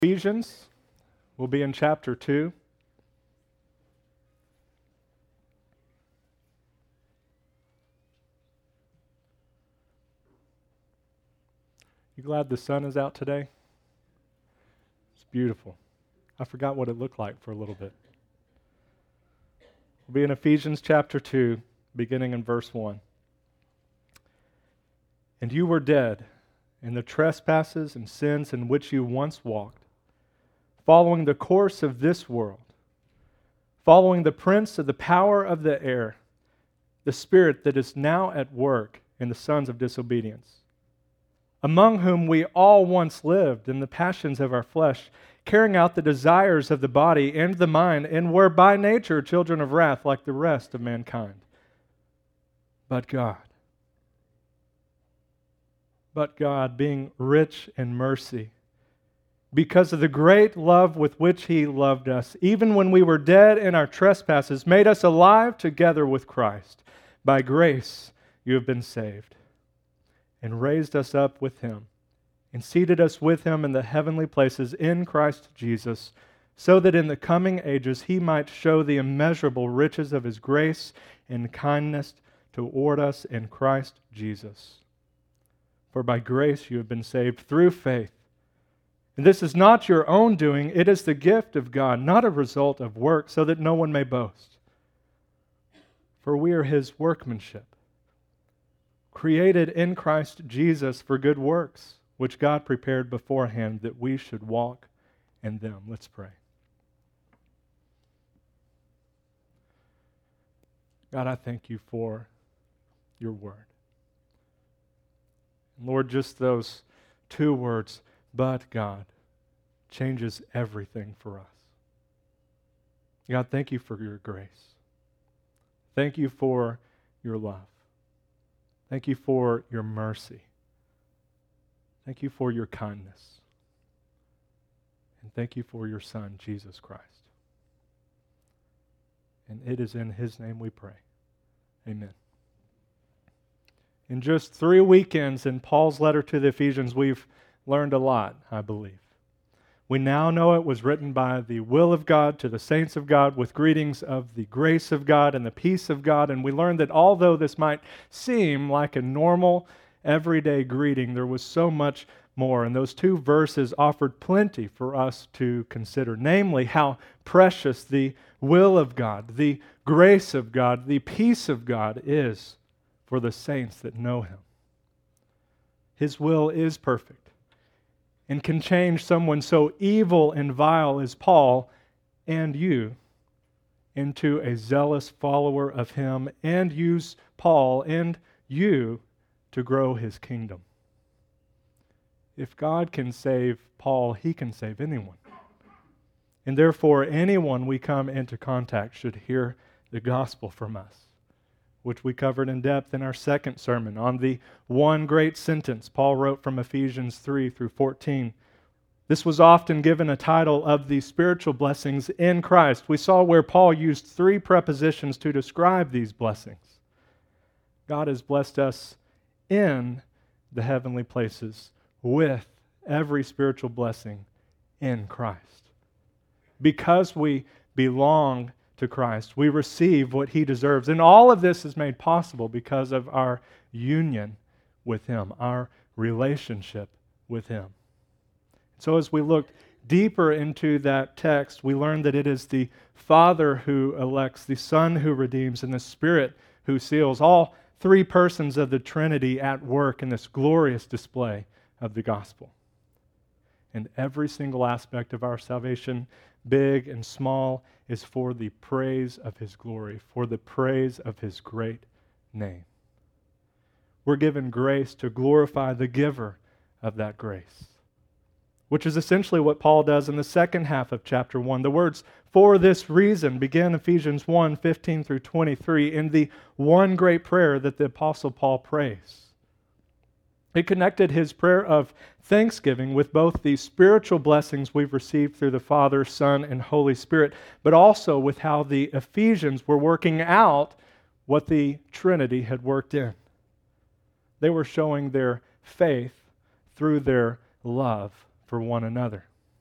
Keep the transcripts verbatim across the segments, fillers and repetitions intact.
Ephesians, we'll be in chapter two. You glad the sun is out today? It's beautiful. I forgot what it looked like for a little bit. We'll be in Ephesians chapter two, beginning in verse one. And you were dead in the trespasses and sins in which you once walked, following the course of this world, following the prince of the power of the air, the spirit that is now at work in the sons of disobedience, among whom we all once lived in the passions of our flesh, carrying out the desires of the body and the mind, and were by nature children of wrath like the rest of mankind. But God, but God, being rich in mercy, because of the great love with which He loved us, even when we were dead in our trespasses, made us alive together with Christ. By grace you have been saved, and raised us up with Him, and seated us with Him in the heavenly places in Christ Jesus, so that in the coming ages He might show the immeasurable riches of His grace and kindness toward us in Christ Jesus. For by grace you have been saved through faith. And this is not your own doing, it is the gift of God, not a result of work, so that no one may boast. For we are His workmanship, created in Christ Jesus for good works, which God prepared beforehand that we should walk in them. Let's pray. God, I thank You for Your word. Lord, just those two words, but God, changes everything for us. God, thank You for Your grace. Thank You for Your love. Thank You for Your mercy. Thank You for Your kindness. And thank You for Your Son, Jesus Christ. And it is in His name we pray. Amen. In just three weekends in Paul's letter to the Ephesians, we've learned a lot, I believe. We now know it was written by the will of God to the saints of God with greetings of the grace of God and the peace of God. And we learned that although this might seem like a normal, everyday greeting, there was so much more. And those two verses offered plenty for us to consider, namely how precious the will of God, the grace of God, the peace of God is for the saints that know Him. His will is perfect and can change someone so evil and vile as Paul and you into a zealous follower of Him, and use Paul and you to grow His kingdom. If God can save Paul, He can save anyone. And therefore, anyone we come into contact should hear the gospel from us, which we covered in depth in our second sermon on the one great sentence Paul wrote from Ephesians three through fourteen. This was often given a title of the spiritual blessings in Christ. We saw where Paul used three prepositions to describe these blessings. God has blessed us in the heavenly places with every spiritual blessing in Christ. Because we belong to Christ, we receive what He deserves. And all of this is made possible because of our union with Him, our relationship with Him. So as we look deeper into that text, we learn that it is the Father who elects, the Son who redeems, and the Spirit who seals, all three persons of the Trinity at work in this glorious display of the gospel. And every single aspect of our salvation, big and small, is for the praise of His glory, for the praise of His great name. We're given grace to glorify the giver of that grace, which is essentially what Paul does in the second half of chapter one. The words, "for this reason," begin Ephesians one, fifteen through twenty-three, in the one great prayer that the Apostle Paul prays. It connected his prayer of thanksgiving with both the spiritual blessings we've received through the Father, Son, and Holy Spirit, but also with how the Ephesians were working out what the Trinity had worked in. They were showing their faith through their love for one another.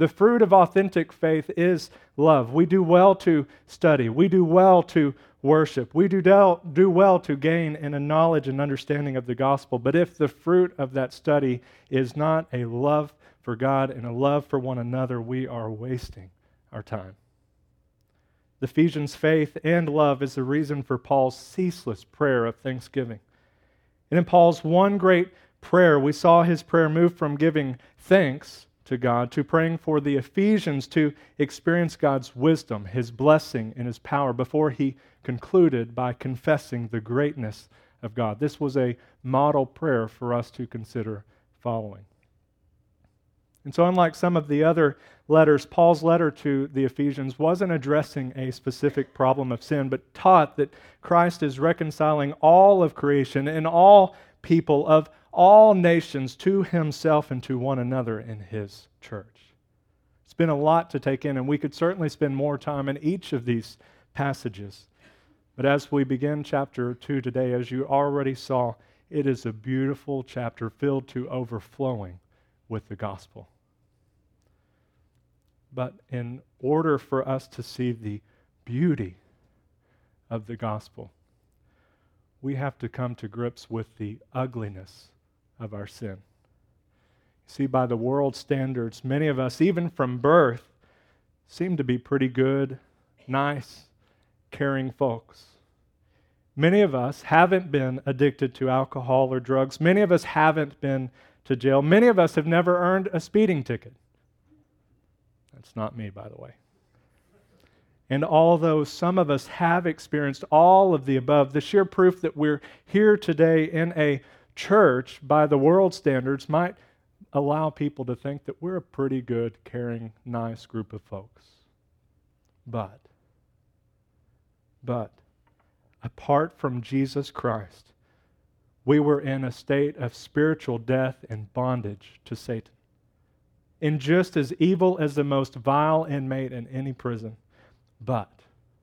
The fruit of authentic faith is love. We do well to study. We do well to worship. We do, del- do well to gain in a knowledge and understanding of the gospel. But if the fruit of that study is not a love for God and a love for one another, we are wasting our time. The Ephesians' faith and love is the reason for Paul's ceaseless prayer of thanksgiving. And in Paul's one great prayer, we saw his prayer move from giving thanks to God to praying for the Ephesians to experience God's wisdom, His blessing, and His power before he concluded by confessing the greatness of God. This was a model prayer for us to consider following. And so unlike some of the other letters, Paul's letter to the Ephesians wasn't addressing a specific problem of sin, but taught that Christ is reconciling all of creation and all people of all nations to himself and to one another in his church. It's been a lot to take in, and we could certainly spend more time in each of these passages. But as we begin chapter two today, as you already saw, it is a beautiful chapter filled to overflowing with the gospel. But in order for us to see the beauty of the gospel, we have to come to grips with the ugliness of our sin. See, by the world's standards, many of us, even from birth, seem to be pretty good, nice, caring folks. Many of us haven't been addicted to alcohol or drugs. Many of us haven't been to jail. Many of us have never earned a speeding ticket. That's not me, by the way. And although some of us have experienced all of the above, the sheer proof that we're here today in a church by the world standards might allow people to think that we're a pretty good, caring, nice group of folks. But, but, apart from Jesus Christ, we were in a state of spiritual death and bondage to Satan. And just as evil as the most vile inmate in any prison. But,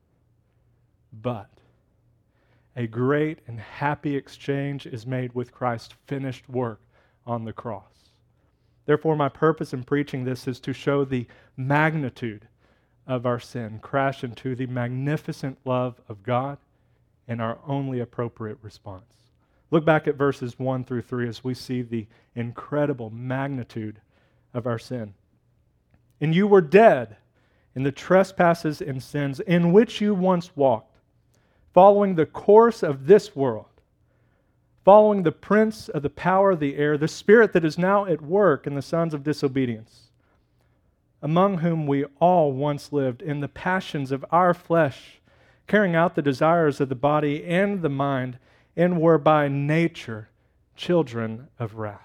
but, a great and happy exchange is made with Christ's finished work on the cross. Therefore, my purpose in preaching this is to show the magnitude of our sin, crash into the magnificent love of God and our only appropriate response. Look back at verses one through three as we see the incredible magnitude of our sin. And you were dead in the trespasses and sins in which you once walked, following the course of this world, following the prince of the power of the air, the spirit that is now at work in the sons of disobedience, among whom we all once lived in the passions of our flesh, carrying out the desires of the body and the mind, and were by nature children of wrath.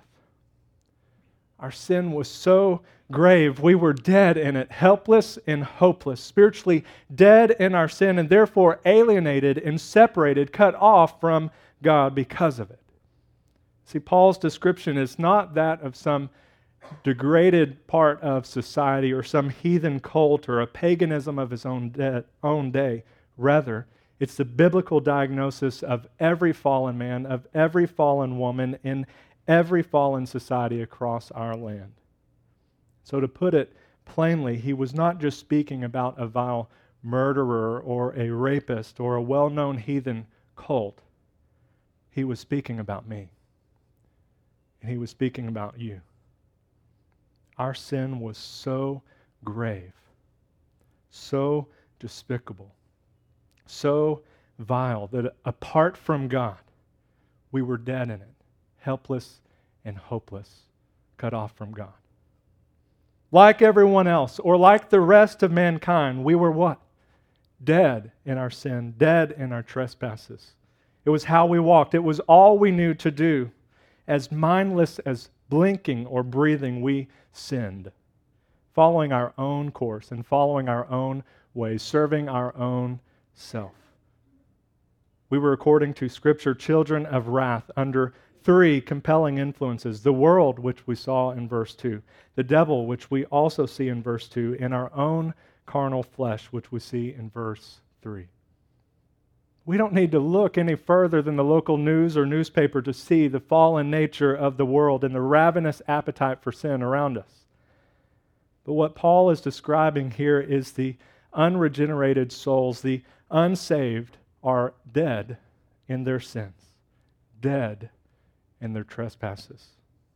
Our sin was so grave, we were dead in it, helpless and hopeless, spiritually dead in our sin, and therefore alienated and separated, cut off from God because of it. See, Paul's description is not that of some degraded part of society or some heathen cult or a paganism of his own, de- own day. Rather, it's the biblical diagnosis of every fallen man, of every fallen woman in every fallen society across our land. So to put it plainly, he was not just speaking about a vile murderer or a rapist or a well-known heathen cult. He was speaking about me. And he was speaking about you. Our sin was so grave, so despicable, so vile that apart from God, we were dead in it, helpless and hopeless, cut off from God. Like everyone else, or like the rest of mankind, we were what? Dead in our sin, dead in our trespasses. It was how we walked. It was all we knew to do. As mindless as blinking or breathing, we sinned, following our own course and following our own ways, serving our own self. We were, according to Scripture, children of wrath under three compelling influences: the world, which we saw in verse two, the devil, which we also see in verse two, and our own carnal flesh, which we see in verse three. We don't need to look any further than the local news or newspaper to see the fallen nature of the world and the ravenous appetite for sin around us. But what Paul is describing here is the unregenerated souls, the unsaved, are dead in their sins, dead in their trespasses.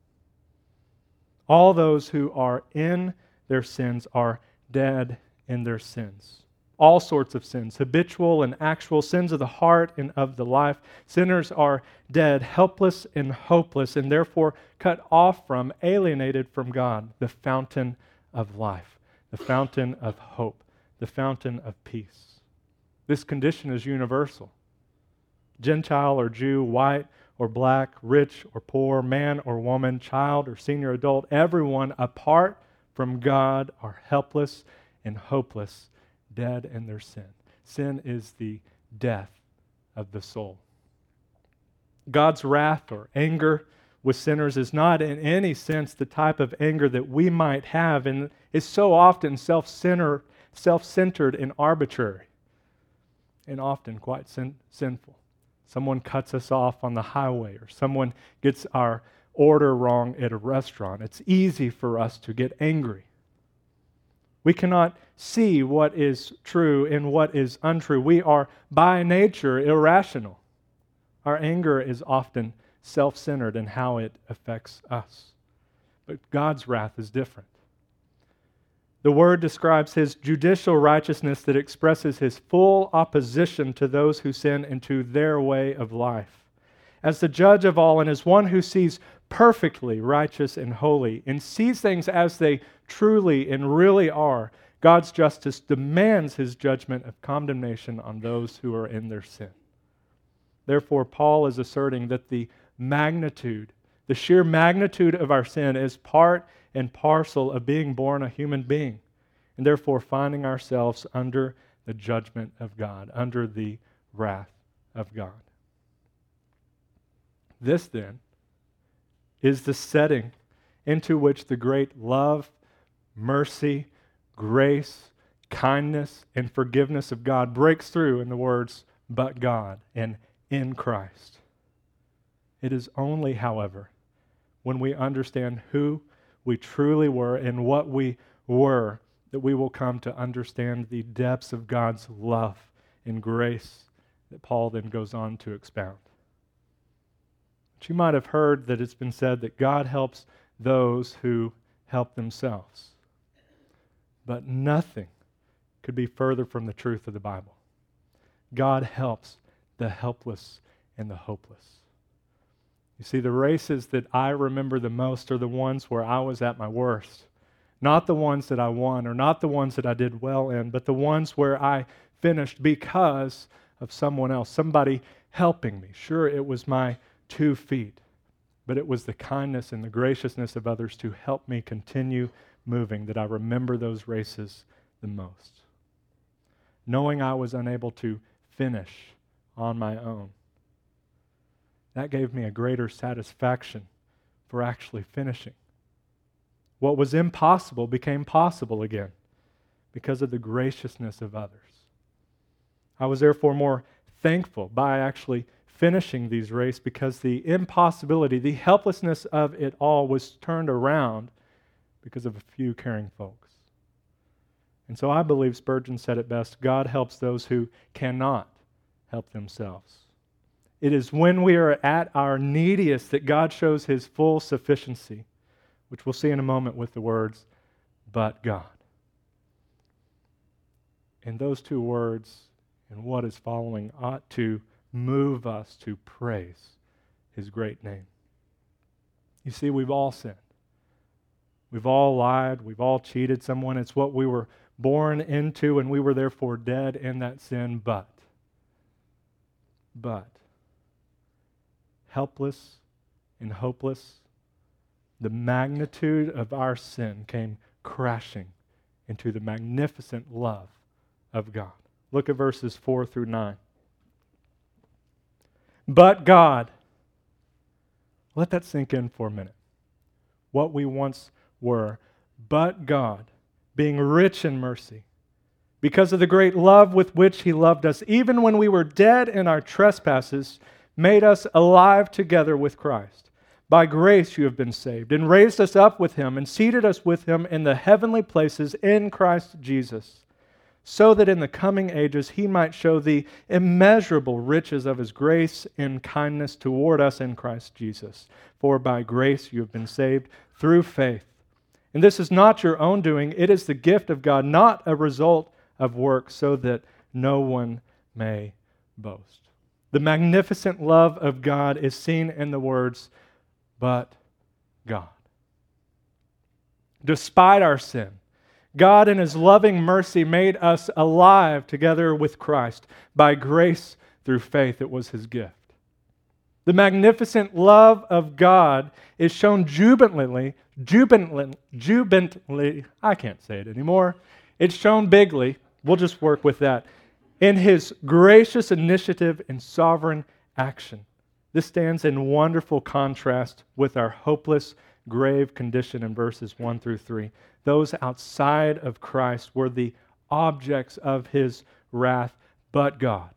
All those who are in their sins are dead in their sins. All sorts of sins, habitual and actual, sins of the heart and of the life. Sinners are dead, helpless and hopeless, and therefore cut off from, alienated from God, the fountain of life, the fountain of hope, the fountain of peace. This condition is universal. Gentile or Jew, white or black, rich or poor, man or woman, child or senior adult, everyone apart from God are helpless and hopeless, dead in their sin. Sin is the death of the soul. God's wrath or anger with sinners is not in any sense the type of anger that we might have, and is so often self-centered, self-centered and arbitrary, and often quite sin- sinful. Someone cuts us off on the highway, or someone gets our order wrong at a restaurant. It's easy for us to get angry. We cannot see what is true and what is untrue. We are by nature irrational. Our anger is often self-centered in how it affects us. But God's wrath is different. The Word describes His judicial righteousness that expresses His full opposition to those who sin and to their way of life. As the judge of all and as one who sees perfectly righteous and holy and sees things as they truly and really are, God's justice demands His judgment of condemnation on those who are in their sin. Therefore, Paul is asserting that the magnitude, the sheer magnitude of our sin is part and parcel of being born a human being, and therefore finding ourselves under the judgment of God, under the wrath of God. This, then, is the setting into which the great love, mercy, grace, kindness, and forgiveness of God breaks through in the words, but God, and in Christ. It is only, however, when we understand who we truly were and what we were that we will come to understand the depths of God's love and grace that Paul then goes on to expound. But you might have heard that it's been said that God helps those who help themselves. But nothing could be further from the truth of the Bible. God helps the helpless and the hopeless. You see, the races that I remember the most are the ones where I was at my worst. Not the ones that I won, or not the ones that I did well in, but the ones where I finished because of someone else, somebody helping me. Sure, it was my two feet, but it was the kindness and the graciousness of others to help me continue moving that I remember those races the most. Knowing I was unable to finish on my own, that gave me a greater satisfaction for actually finishing. What was impossible became possible again because of the graciousness of others. I was therefore more thankful by actually finishing these races because the impossibility, the helplessness of it all was turned around because of a few caring folks. And so I believe Spurgeon said it best, God helps those who cannot help themselves. It is when we are at our neediest that God shows His full sufficiency, which we'll see in a moment with the words, but God. And those two words and what is following ought to move us to praise His great name. You see, we've all sinned. We've all lied. We've all cheated someone. It's what we were born into, and we were therefore dead in that sin, but, but, helpless and hopeless, the magnitude of our sin came crashing into the magnificent love of God. Look at verses four through nine. But God, let that sink in for a minute. What we once were, but God, being rich in mercy, because of the great love with which He loved us, even when we were dead in our trespasses, made us alive together with Christ. By grace you have been saved, and raised us up with him, and seated us with him in the heavenly places in Christ Jesus, so that in the coming ages he might show the immeasurable riches of his grace and kindness toward us in Christ Jesus. For by grace you have been saved through faith. And this is not your own doing, it is the gift of God, not a result of works, so that no one may boast. The magnificent love of God is seen in the words, but God. Despite our sin, God in his loving mercy made us alive together with Christ. By grace through faith, it was his gift. The magnificent love of God is shown jubilantly, jubilantly, jubilantly, I can't say it anymore. It's shown bigly, we'll just work with that, in his gracious initiative and sovereign action. This stands in wonderful contrast with our hopeless, grave condition in verses one through three. Those outside of Christ were the objects of his wrath, but God.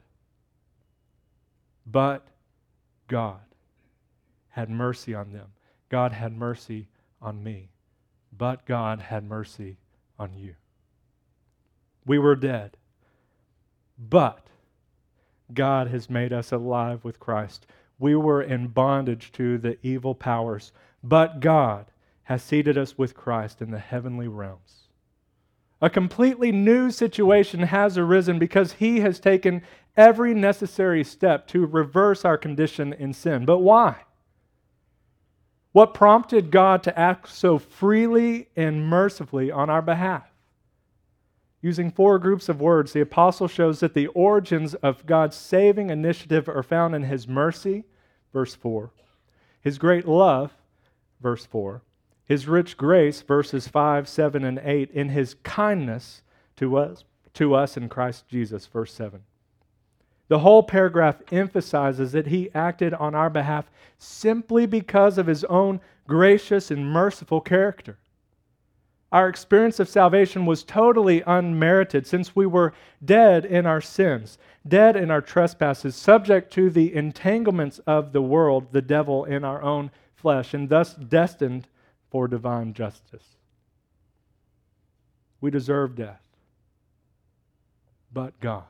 But God had mercy on them. God had mercy on me. But God had mercy on you. We were dead, but God has made us alive with Christ. We were in bondage to the evil powers, but God has seated us with Christ in the heavenly realms. A completely new situation has arisen because he has taken every necessary step to reverse our condition in sin. But why? What prompted God to act so freely and mercifully on our behalf? Using four groups of words, the apostle shows that the origins of God's saving initiative are found in his mercy, verse four, his great love, verse four, his rich grace, verses five, seven, and eight, in his kindness to us, to us in Christ Jesus, verse seven. The whole paragraph emphasizes that he acted on our behalf simply because of his own gracious and merciful character. Our experience of salvation was totally unmerited since we were dead in our sins, dead in our trespasses, subject to the entanglements of the world, the devil, in our own flesh, and thus destined for divine justice. We deserve death. But God.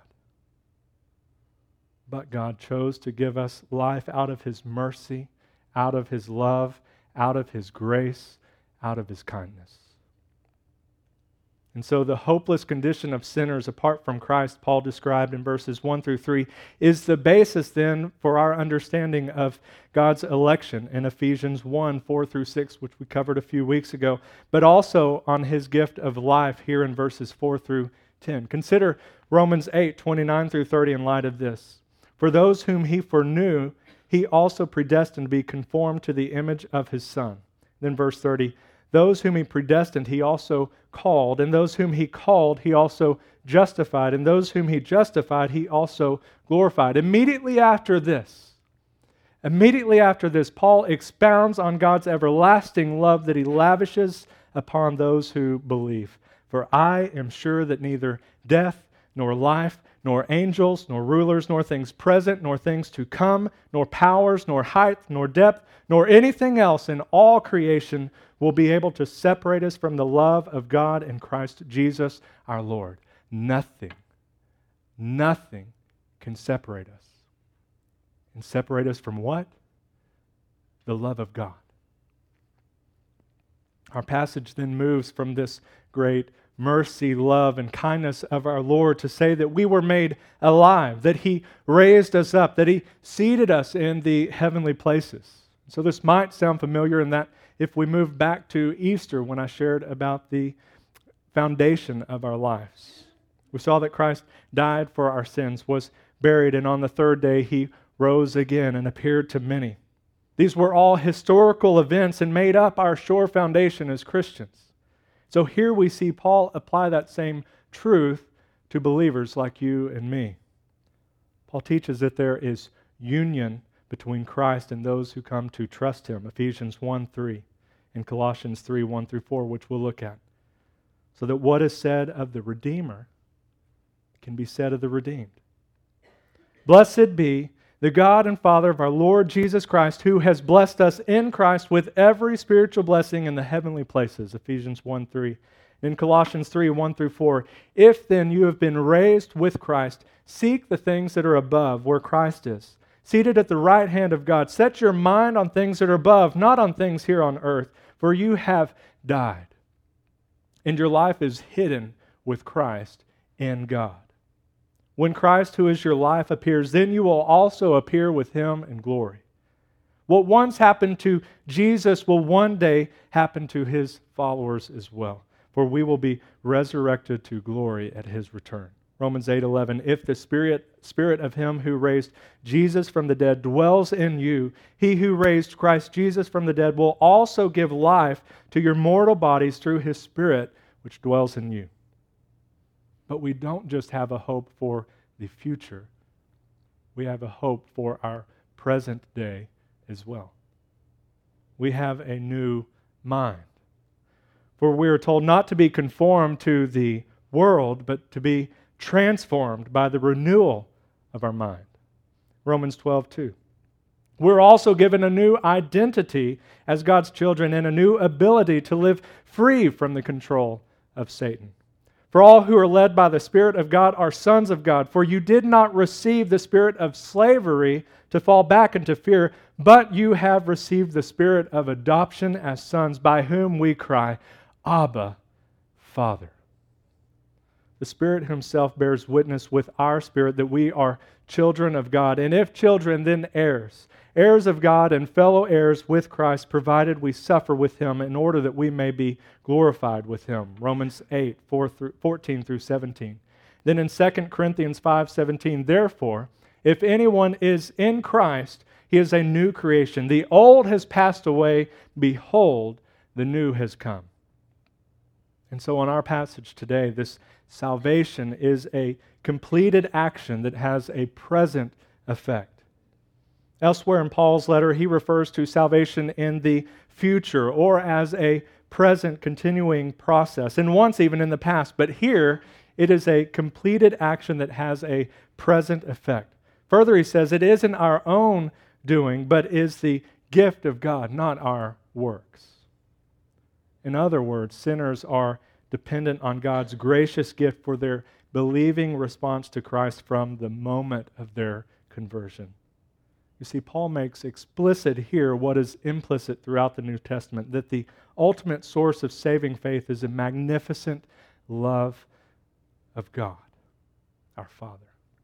But God chose to give us life out of his mercy, out of his love, out of his grace, out of his kindness. And so the hopeless condition of sinners apart from Christ, Paul described in verses one through three, is the basis then for our understanding of God's election in Ephesians one, four through six, which we covered a few weeks ago, but also on his gift of life here in verses four through ten. Consider Romans eight, twenty-nine through thirty in light of this. For those whom he foreknew, he also predestined to be conformed to the image of his Son. Then verse thirty, those whom he predestined, he also called, and those whom he called, he also justified, and those whom he justified, he also glorified. Immediately after this, immediately after this, Paul expounds on God's everlasting love that he lavishes upon those who believe. For I am sure that neither death, nor life, nor angels, nor rulers, nor things present, nor things to come, nor powers, nor height, nor depth, nor anything else in all creation will be able to separate us from the love of God in Christ Jesus our Lord. Nothing, nothing can separate us. And separate us from what? The love of God. Our passage then moves from this great mercy, love, and kindness of our Lord to say that we were made alive, that he raised us up, that he seated us in the heavenly places. So this might sound familiar in that if we move back to Easter when I shared about the foundation of our lives. We saw that Christ died for our sins, was buried, and on the third day he rose again and appeared to many. These were all historical events and made up our sure foundation as Christians. So here we see Paul apply that same truth to believers like you and me. Paul teaches that there is union between Christ and those who come to trust him, Ephesians one three and Colossians three one through four, which we'll look at. So that what is said of the Redeemer can be said of the redeemed. Blessed be The God and Father of our Lord Jesus Christ, who has blessed us in Christ with every spiritual blessing in the heavenly places, Ephesians one three. In Colossians three one through four, if then you have been raised with Christ, seek the things that are above, where Christ is, seated at the right hand of God. Set your mind on things that are above, not on things here on earth, for you have died, and your life is hidden with Christ in God. When Christ, who is your life, appears, then you will also appear with him in glory. What once happened to Jesus will one day happen to his followers as well, for we will be resurrected to glory at his return. Romans eight eleven, if the spirit, spirit of him who raised Jesus from the dead dwells in you, he who raised Christ Jesus from the dead will also give life to your mortal bodies through his Spirit which dwells in you. But we don't just have a hope for the future. We have a hope for our present day as well. We have a new mind. For we are told not to be conformed to the world, but to be transformed by the renewal of our mind. Romans twelve two. We're also given a new identity as God's children and a new ability to live free from the control of Satan. For all who are led by the Spirit of God are sons of God. For you did not receive the spirit of slavery to fall back into fear, but you have received the spirit of adoption as sons, by whom we cry, Abba, Father. The Spirit himself bears witness with our spirit that we are children of God. And if children, then heirs. Heirs of God and fellow heirs with Christ, provided we suffer with him in order that we may be glorified with him. Romans eight, fourteen through seventeen. Then in Second Corinthians five seventeen, therefore, if anyone is in Christ, he is a new creation. The old has passed away. Behold, the new has come. And so in our passage today, this salvation is a completed action that has a present effect. Elsewhere in Paul's letter, he refers to salvation in the future or as a present continuing process, and once even in the past. But here, it is a completed action that has a present effect. Further, he says, it isn't our own doing, but is the gift of God, not our works. In other words, sinners are dependent on God's gracious gift for their believing response to Christ from the moment of their conversion. You see, Paul makes explicit here what is implicit throughout the New Testament, that the ultimate source of saving faith is a magnificent love of God, our Father.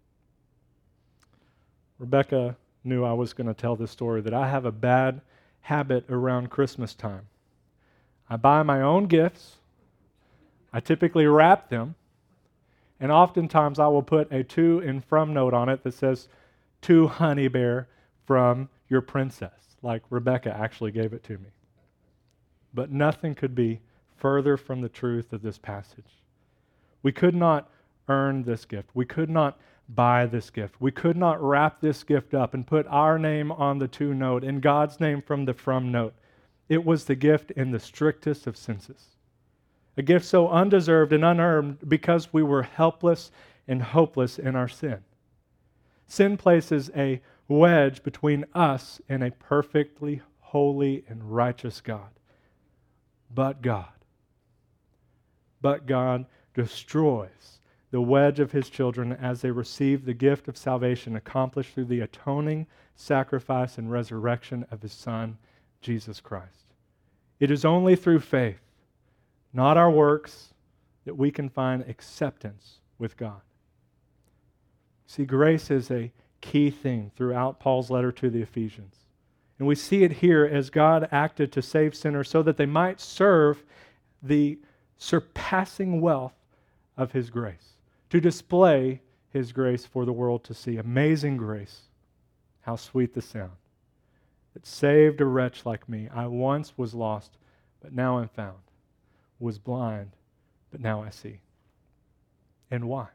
Rebecca knew I was going to tell this story, that I have a bad habit around Christmas time. I buy my own gifts. I typically wrap them, and oftentimes I will put a to and from note on it that says, to Honey Bear from your princess, like Rebecca actually gave it to me. But nothing could be further from the truth of this passage. We could not earn this gift. We could not buy this gift. We could not wrap this gift up and put our name on the to note and God's name from the from note. It was the gift in the strictest of senses. A gift so undeserved and unearned because we were helpless and hopeless in our sin. Sin places a wedge between us and a perfectly holy and righteous God. But God, but God destroys the wedge of his children as they receive the gift of salvation accomplished through the atoning sacrifice and resurrection of his Son, Jesus Christ. It is only through faith, not our works, that we can find acceptance with God. See, grace is a key theme throughout Paul's letter to the Ephesians. And we see it here as God acted to save sinners so that they might serve the surpassing wealth of his grace, to display his grace for the world to see. Amazing grace, how sweet the sound. It saved a wretch like me. I once was lost, but now I'm found. Was blind, but now I see. And why?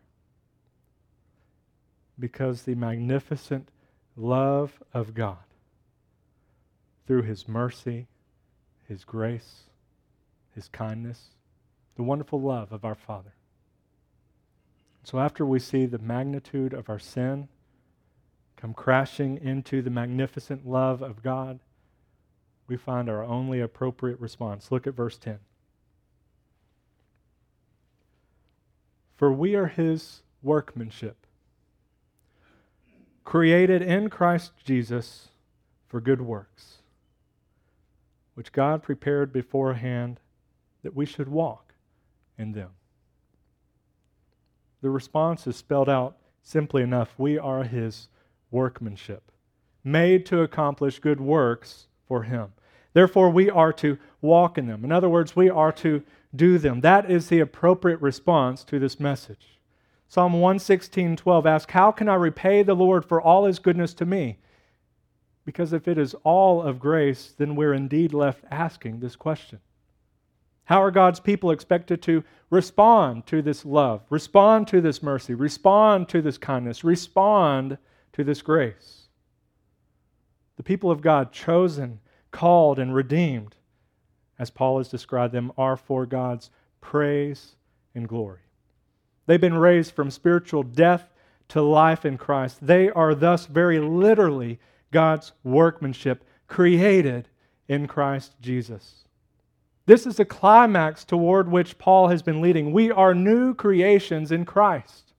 Because the magnificent love of God, through his mercy, his grace, his kindness, the wonderful love of our Father. So after we see the magnitude of our sin, come crashing into the magnificent love of God, we find our only appropriate response. Look at verse ten. For we are His workmanship, created in Christ Jesus for good works, which God prepared beforehand that we should walk in them. The response is spelled out simply enough. We are His workmanship, made to accomplish good works for Him. Therefore, we are to walk in them. In other words, we are to do them. That is the appropriate response to this message. Psalm one sixteen, twelve asks, how can I repay the Lord for all His goodness to me? Because if it is all of grace, then we're indeed left asking this question. How are God's people expected to respond to this love, respond to this mercy, respond to this kindness, respond to this grace? The people of God, chosen, called, and redeemed, as Paul has described them, are for God's praise and glory. They've been raised from spiritual death to life in Christ. They are thus very literally God's workmanship, created in Christ Jesus. This is the climax toward which Paul has been leading. We are new creations in Christ.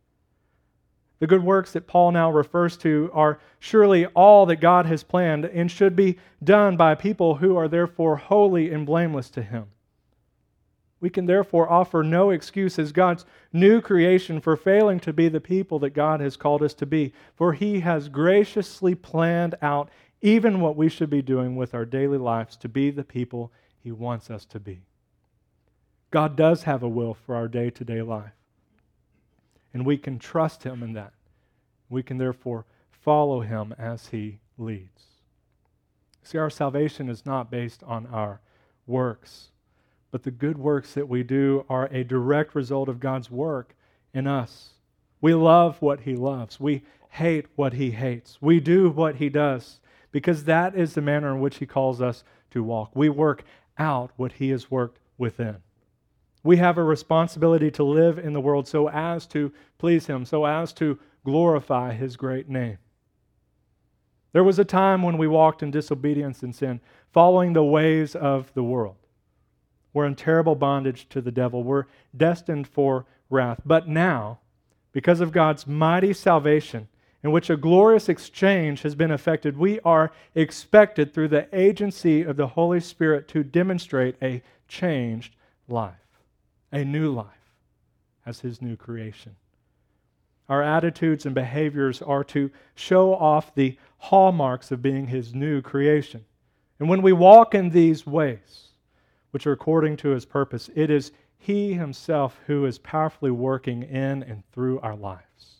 The good works that Paul now refers to are surely all that God has planned and should be done by people who are therefore holy and blameless to Him. We can therefore offer no excuse as God's new creation for failing to be the people that God has called us to be, for He has graciously planned out even what we should be doing with our daily lives to be the people He wants us to be. God does have a will for our day-to-day life, and we can trust Him in that. We can therefore follow Him as He leads. See, our salvation is not based on our works, but the good works that we do are a direct result of God's work in us. We love what He loves. We hate what He hates. We do what He does, because that is the manner in which He calls us to walk. We work out what He has worked within. We have a responsibility to live in the world so as to please Him, so as to glorify His great name. There was a time when we walked in disobedience and sin, following the ways of the world. We're in terrible bondage to the devil. We're destined for wrath. But now, because of God's mighty salvation, in which a glorious exchange has been effected, we are expected through the agency of the Holy Spirit to demonstrate a changed life, a new life as His new creation. Our attitudes and behaviors are to show off the hallmarks of being His new creation. And when we walk in these ways, which are according to His purpose, it is He Himself who is powerfully working in and through our lives.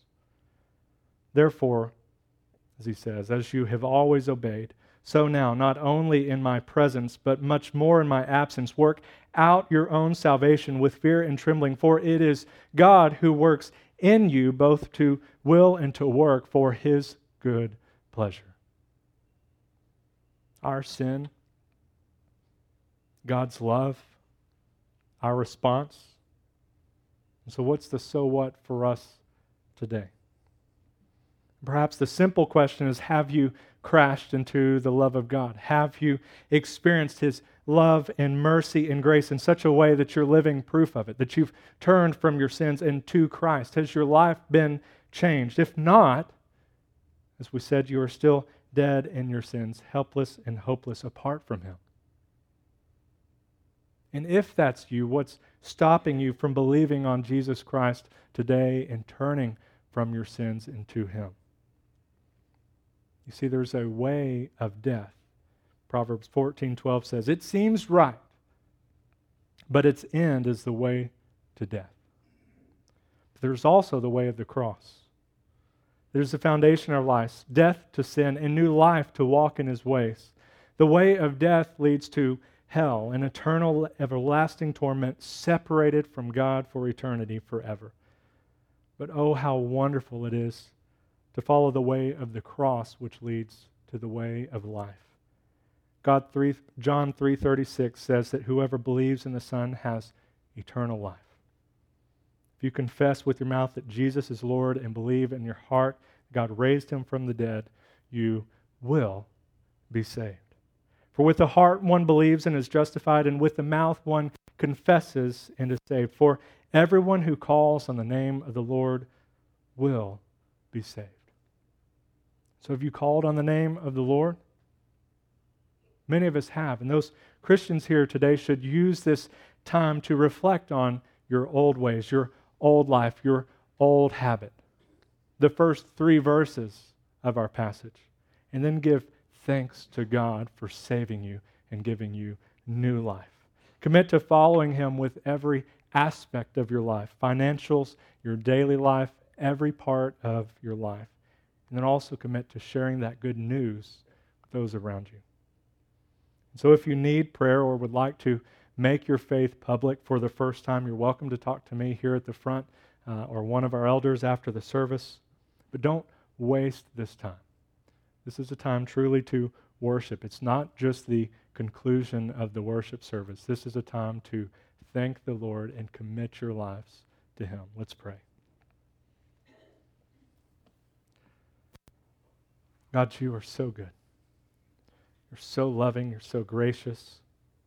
Therefore, as he says, as you have always obeyed, so now, not only in my presence, but much more in my absence, work out your own salvation with fear and trembling, for it is God who works in you both to will and to work for His good pleasure. Our sin, God's love, our response. And so what's the so what for us today? Perhaps the simple question is, have you crashed into the love of God? Have you experienced His love and mercy and grace in such a way that you're living proof of it, that you've turned from your sins and to Christ? Has your life been changed? If not, as we said, you are still dead in your sins, helpless and hopeless apart from Him. And if that's you, what's stopping you from believing on Jesus Christ today and turning from your sins into Him? You see, there's a way of death. Proverbs fourteen twelve says, it seems right, but its end is the way to death. But there's also the way of the cross. There's the foundation of our lives, death to sin and new life to walk in His ways. The way of death leads to hell, an eternal, everlasting torment, separated from God for eternity forever. But oh, how wonderful it is to follow the way of the cross, which leads to the way of life. God three, John three thirty-six says that whoever believes in the Son has eternal life. If you confess with your mouth that Jesus is Lord and believe in your heart God raised him from the dead, you will be saved. For with the heart one believes and is justified, and with the mouth one confesses and is saved. For everyone who calls on the name of the Lord will be saved. So have you called on the name of the Lord? Many of us have. And those Christians here today should use this time to reflect on your old ways, your old life, your old habit. The first three verses of our passage. And then give thanks to God for saving you and giving you new life. Commit to following him with every aspect of your life, financials, your daily life, every part of your life. And then also commit to sharing that good news with those around you. So if you need prayer or would like to make your faith public for the first time, you're welcome to talk to me here at the front uh, or one of our elders after the service. But don't waste this time. This is a time truly to worship. It's not just the conclusion of the worship service. This is a time to thank the Lord and commit your lives to him. Let's pray. God, you are so good. You're so loving. You're so gracious.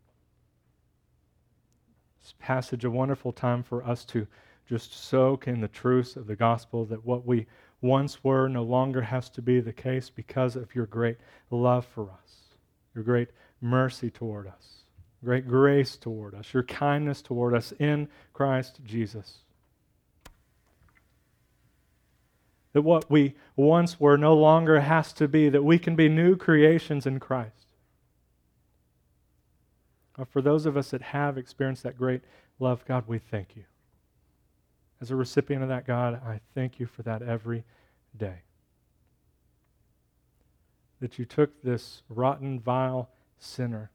This passage, a wonderful time for us to just soak in the truths of the gospel, that what we once were no longer has to be the case because of your great love for us, your great mercy toward us, great grace toward us, your kindness toward us in Christ Jesus. That what we once were no longer has to be, that we can be new creations in Christ. For those of us that have experienced that great love, God, we thank you. As a recipient of that, God, I thank you for that every day. That you took this rotten, vile sinner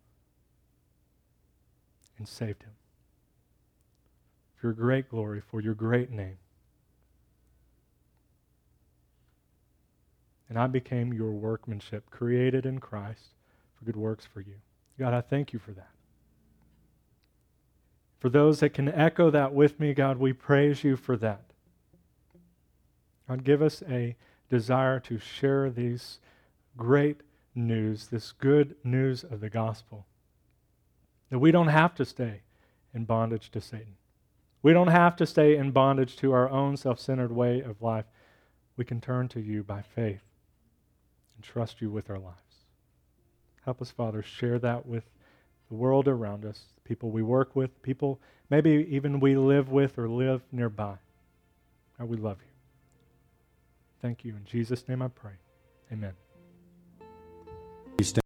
and saved him. For your great glory, for your great name. And I became your workmanship, created in Christ for good works for you. God, I thank you for that. For those that can echo that with me, God, we praise you for that. God, give us a desire to share these great news, this good news of the gospel. That we don't have to stay in bondage to Satan. We don't have to stay in bondage to our own self-centered way of life. We can turn to you by faith and trust you with our lives. Help us, Father, share that with the world around us, the people we work with, people maybe even we live with or live nearby. God, we love you. Thank you. In Jesus' name I pray. Amen.